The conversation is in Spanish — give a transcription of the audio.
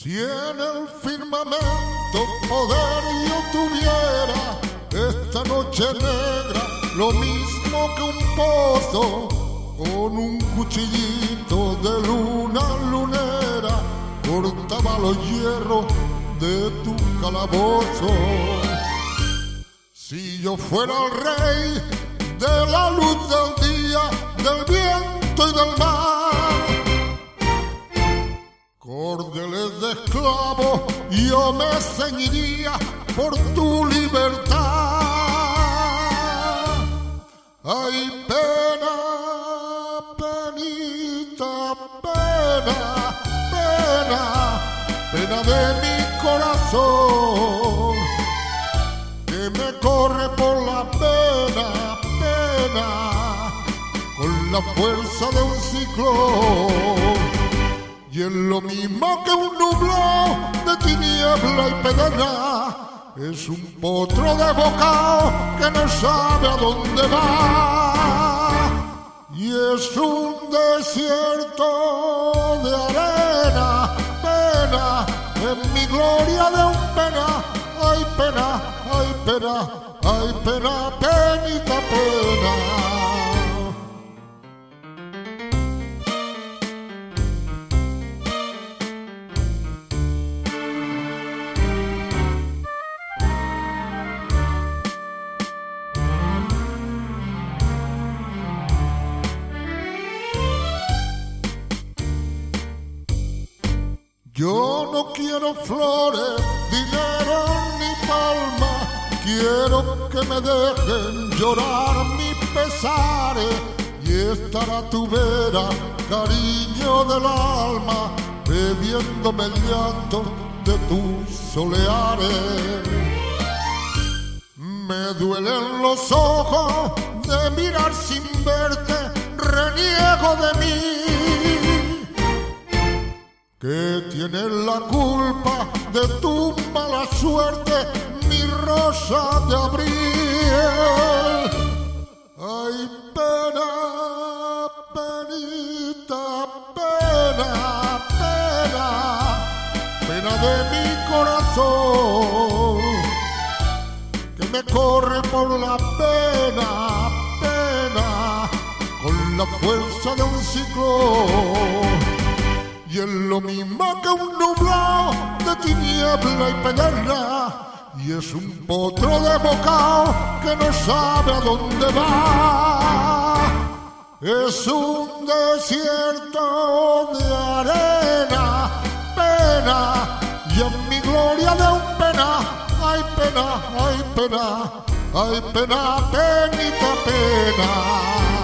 Si en el firmamento poder yo tuviera, esta noche negra, lo mismo que un pozo, con un cuchillito de luna lunera, cortaba los hierros de tu calabozo. Si yo fuera el rey de la luz del día, del viento y del mar, cordeles de esclavo yo me ceñiría por tu libertad. Ay, pena, penita, pena, pena, pena de mi corazón, que me corre por la pena, pena, con la fuerza de un ciclón. Y es lo mismo que un nublado de tiniebla y pedena, es un potro de bocao que no sabe a dónde va. Y es un desierto de arena, pena, en mi gloria de un pena. Ay, pena, ay, pena, ay, pena, penita, pena. Yo no quiero flores, dinero ni palma, quiero que me dejen llorar mis pesares y estar a tu vera, cariño del alma, bebiéndome el llanto de tus soleares. Me duelen los ojos de mirar sin verte, reniego de mí, que tienes la culpa de tu mala suerte, mi rosa de abril. Ay, pena, penita, pena, pena, pena de mi corazón, que me corre por la pena, pena, con la fuerza de un ciclón. Y es lo mismo que un nublado de tiniebla y pedena, y es un potro de bocao que no sabe a dónde va. Es un desierto de arena, pena, y en mi gloria de un pena. Ay, pena, ay, pena, ay, pena, penita, pena.